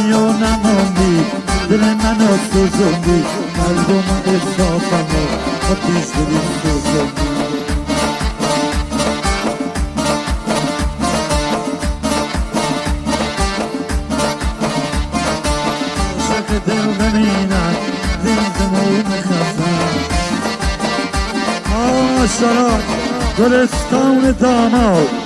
و نماندی دل منو سوزوندی قلب و من احساسم و آتیش دلی سوزوندی عاشق دل نمینم زیزمون خزم آشارات گلستان داماد